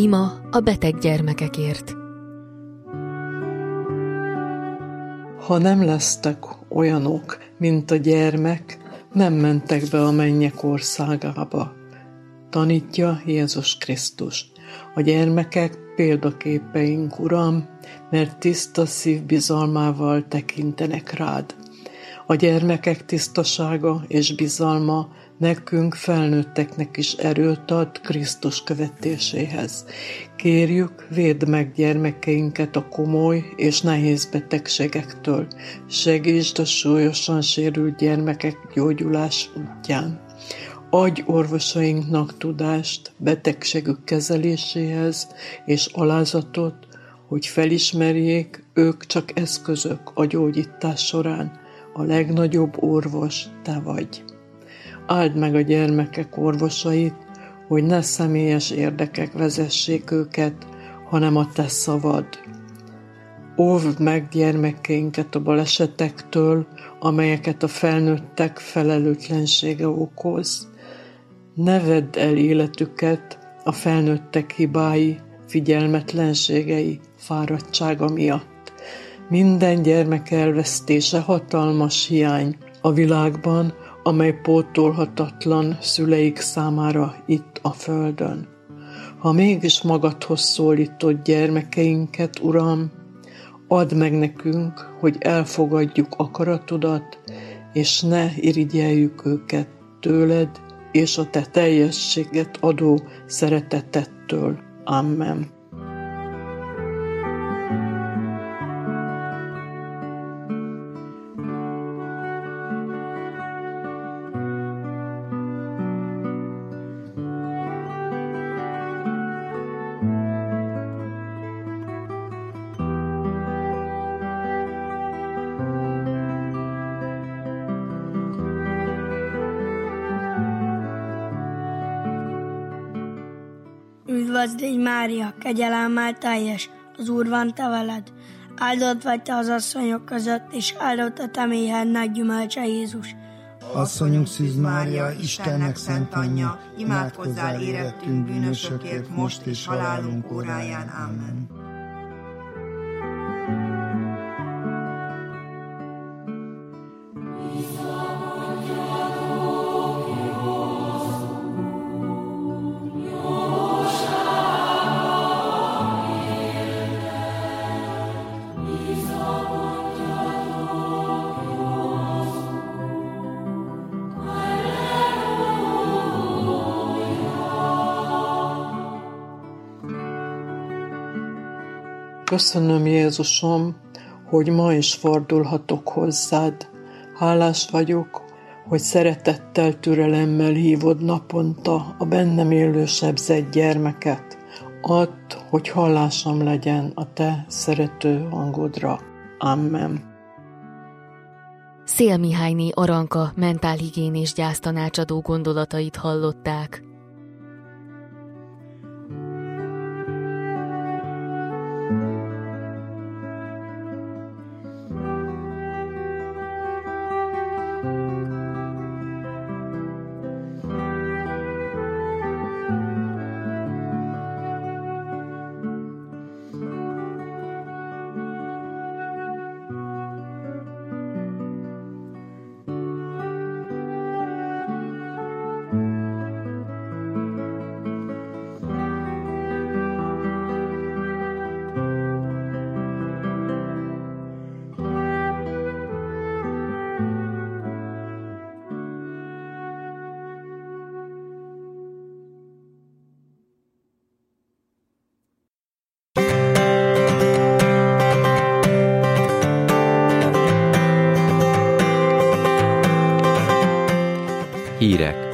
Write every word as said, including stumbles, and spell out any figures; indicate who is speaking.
Speaker 1: Ima a beteg gyermekekért.
Speaker 2: Ha nem lesztek olyanok, mint a gyermek, nem mentek be a mennyek országába. Tanítja Jézus Krisztus. A gyermekek példaképeink, Uram, mert tiszta szív bizalmával tekintenek rád. A gyermekek tisztasága és bizalma nekünk felnőtteknek is erőt ad Krisztus követéséhez. Kérjük, védd meg gyermekeinket a komoly és nehéz betegségektől. Segítsd a súlyosan sérült gyermekek gyógyulás útján. Adj orvosainknak tudást betegségük kezeléséhez és alázatot, hogy felismerjék, ők csak eszközök a gyógyítás során. A legnagyobb orvos te vagy. Áld meg a gyermekek orvosait, hogy ne személyes érdekek vezessék őket, hanem a te szavad. Óvd meg gyermekeinket a balesetektől, amelyeket a felnőttek felelőtlensége okoz. Ne vedd el életüket a felnőttek hibái, figyelmetlenségei, fáradtsága miatt. Minden gyermek elvesztése hatalmas hiány a világban, amely pótolhatatlan szüleik számára itt a földön. Ha mégis magadhoz szólítod gyermekeinket, Uram, add meg nekünk, hogy elfogadjuk akaratodat, és ne irigyeljük őket tőled, és a te teljességet adó szeretetettől. Amen.
Speaker 3: Üdvözl légy, Mária, kegyelemmel teljes, az Úr van te veled. Áldott vagy te az asszonyok között, és áldott a te méhednek gyümölcse, Jézus.
Speaker 4: Asszonyunk Szűz Mária, Istennek szent anyja, imádkozzál érettünk bűnösökért, most és halálunk óráján. Amen.
Speaker 2: Köszönöm, Jézusom, hogy ma is fordulhatok hozzád. Hálás vagyok, hogy szeretettel, türelemmel hívod naponta a bennem élő sebzett gyermeket. Add, hogy hallásom legyen a te szerető hangodra. Amen.
Speaker 1: Szél Mihályné Aranka mentálhigiénés gyásztanácsadó gondolatait hallották.
Speaker 5: Hírek.